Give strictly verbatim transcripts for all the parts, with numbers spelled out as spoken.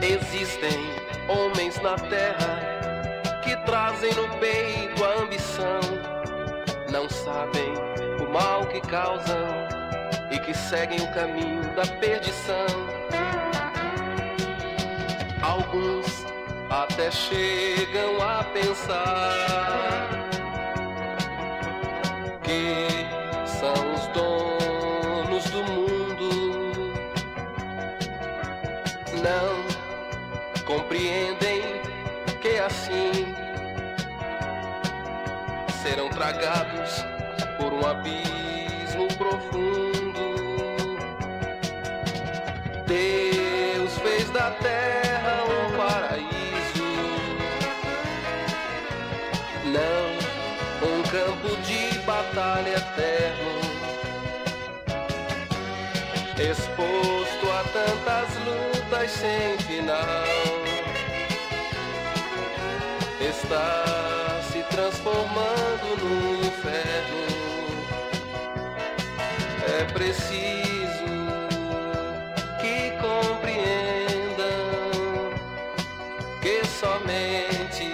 Existem homens na terra que trazem no peito a ambição, não sabem o mal que causam e que seguem o caminho da perdição. Alguns até chegam a pensar que são os donos do mundo, não compreendem que assim serão tragados por um abismo profundo. Deus fez da terra um paraíso, não um campo de batalha eterno, exposto a tantas lutas sem final. Está se transformando no inferno. É preciso que compreendam que somente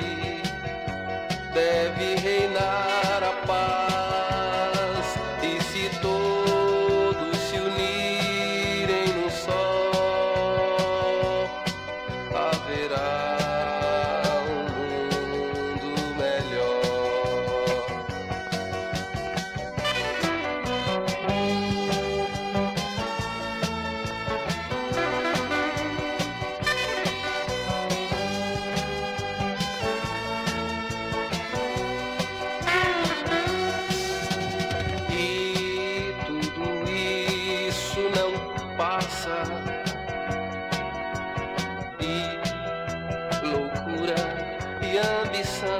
deve reinar a paz, e se todos se unirem num só, haverá passa, e loucura e ambição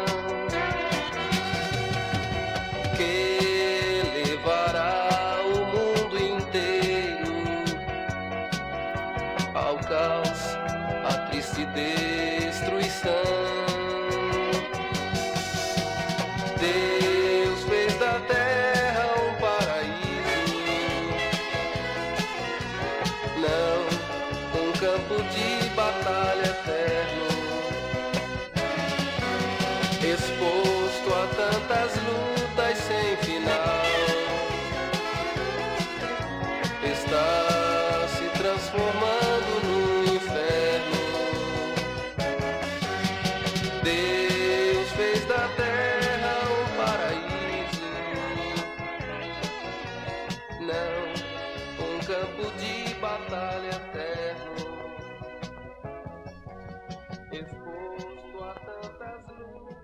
que levará o mundo inteiro ao caos, à triste destruição. Deus fez da terra um paraíso, não um campo de batalha eterno, exposto a tantas lutas sem final. Está se transformando no inferno. Deus fez da terra um paraíso, não um campo de